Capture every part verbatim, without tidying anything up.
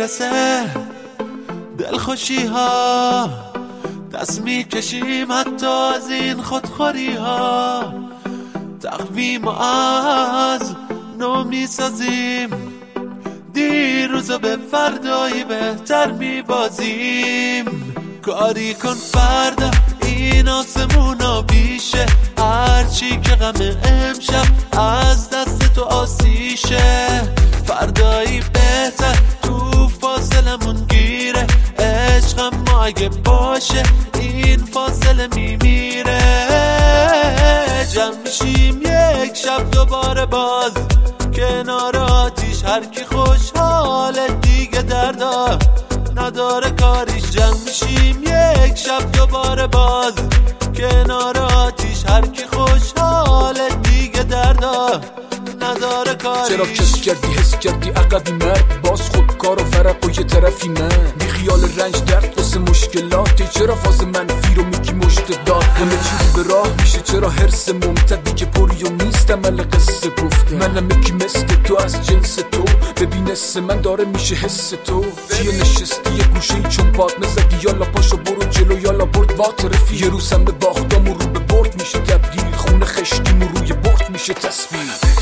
میرسه دلخوشی ها، دست میکشیم حتی از این خودخوری ها، تقویم از نو میسازیم، دیروزو به فردایی بهتر میبازیم. کاری کن فردا این آسمونا بیشه، هرچی که غم امشب از دست تو آسیشه، فردایی بهتر تو فاصلمون گیره، عشقم ما اگه باشه این فاصله میمیره. جمع میشیم یک شب دوباره باز کنار آتیش، هر کی خوشحاله دیگه دردا نداره کاریش. جمع میشیم یک شب دوباره باز کنار آتیش، هر کی خوشحاله دیگه دردا نداره کاریش. چرا کس کردی حس کردی عقبی مرد، باز خودکار و فرق و یه طرفی من، بی خیال رنج درد قصه مشکلاتی، چرا فاز منفی رو میگی مشت داد، همه چیزی به راه میشه، چرا حرس ممتدی که پری و نیست عمل قصه گفته، منم یکی مثل تو از جنس تو، ببین حس من داره میشه حس تو، چیه نشستی یه گوشه چون پات نزدی، یالا پاشو برو جلو یالا برد با طرفی، یه روز هم به باختم و رو به برد میشه تبدیل، خونه خشتیم و روی برد میشه تصویر.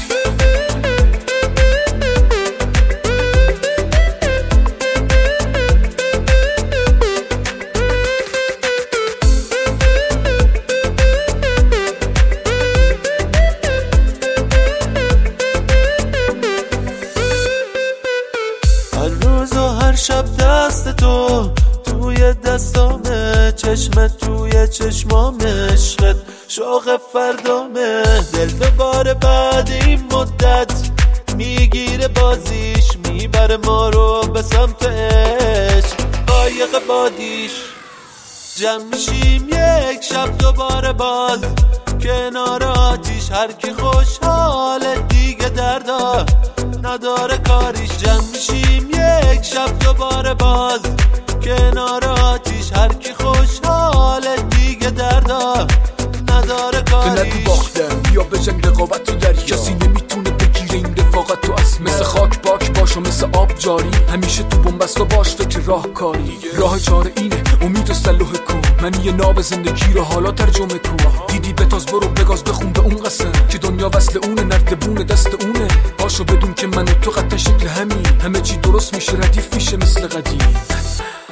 هر روز و هر شب دست تو توی دستامه، چشمت توی چشمام، عشقت شوق فردامه، دل دوباره بعد این مدت میگیره بازیش، میبره ما رو به سمت عشق قایق بادیش. جمع میشیم یک شب دوباره باز کنار آتیش، هر کی خوشحاله دیگه دردا نداره کاریش. جمع میشیم یک شب دوباره باز کنار آتیش، هر کی خوشحاله دیگه دردا نداره کاریش. نگو باختم بیا بجنگ رقابت تو داری، کسی نمیتونه بگیره این رفاقت تو از مثل خاک پاک باش و مثل آب جاری، همیشه تو بنبست و باش فکر راه کاری، راه چاره اینه امید و صلح کن، من یه ناب زندگی رو حالا ترجمه کن، دیدی بتاز برو بگاز بخون به اون قسم که دنیا وصل اونه، نردبونه دست اونه، باشو بدون که من و تو قطع شکل همین، همه چی درست میشه ردیف میشه مثل قدیم.